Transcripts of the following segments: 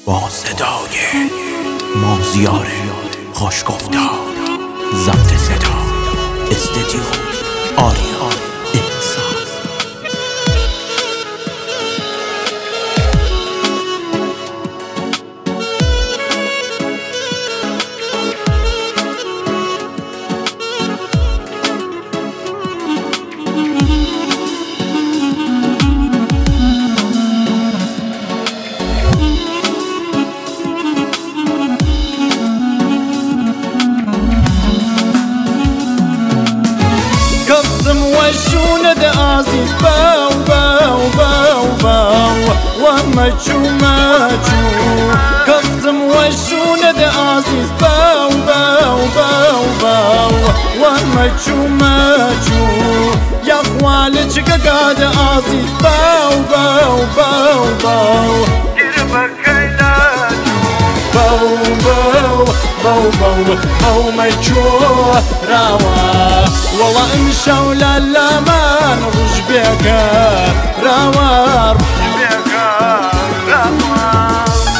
با صدای مازیار خوشگفتار، ضبط صدا استدیو آریا احسان. كظم وشوند عزيز باو باو باو باو ومجو مجو كظم وشوند عزيز باو باو باو باو ومجو مجو يا خوالك قاعد عزيز باو باو باو باو باو باو باو باو باو مجو راوا والله امشى ولا لا ما نرج بيك راوا رج بيك راوا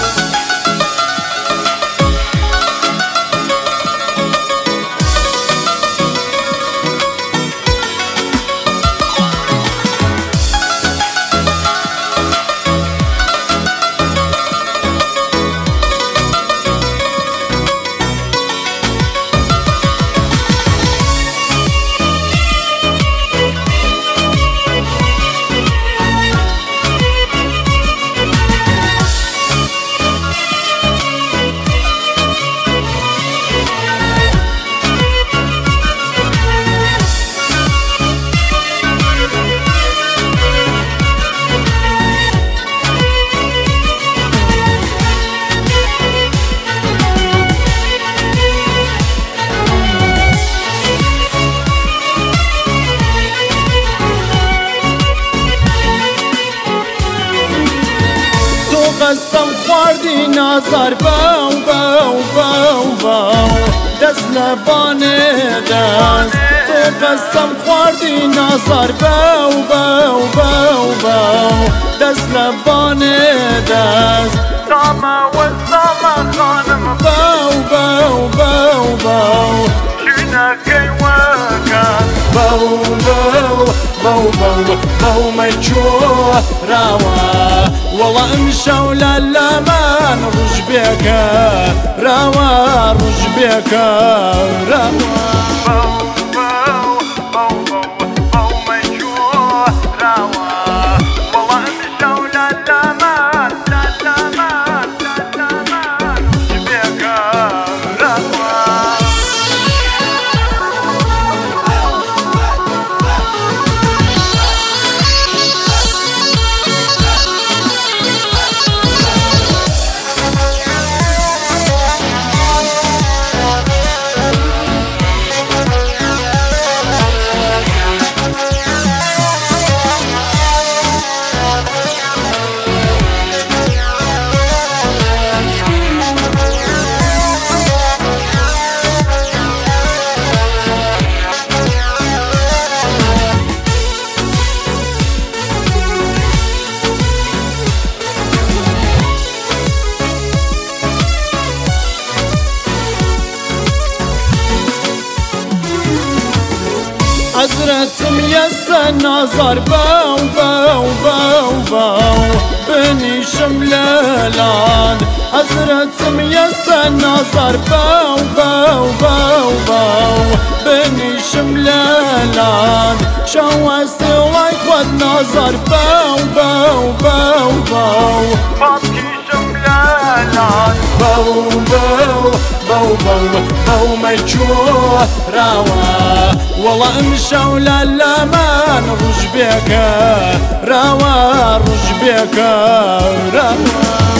قسم خواردی نازار باو باو باو باو دست لبانه دست تو قسم خواردی نازار باو باو باو باو دست لبانه دست ساما و ساما خانم باو باو باو باو شناكي وكان باو باو باو باو باو مجوه راوا والله امشى ولا لا ما نرج بيك راوا رج بيك راوا باو باو باو باو باو مجوه راوا والله امشى ولا لا ما لا لا ما لا لا ما رج بيك راوا حضرتم يسا نظر باو باو باو باو بني شملالان حضرتم يسا نظر باو باو باو باو بني شملالان شواسي وايخوات نظر باو باو باو باو فاطكي شملالان باو باو باو باو باو مجوه راوا والله امشى ولا لا ما نرج بيك راوا رج بيك راوا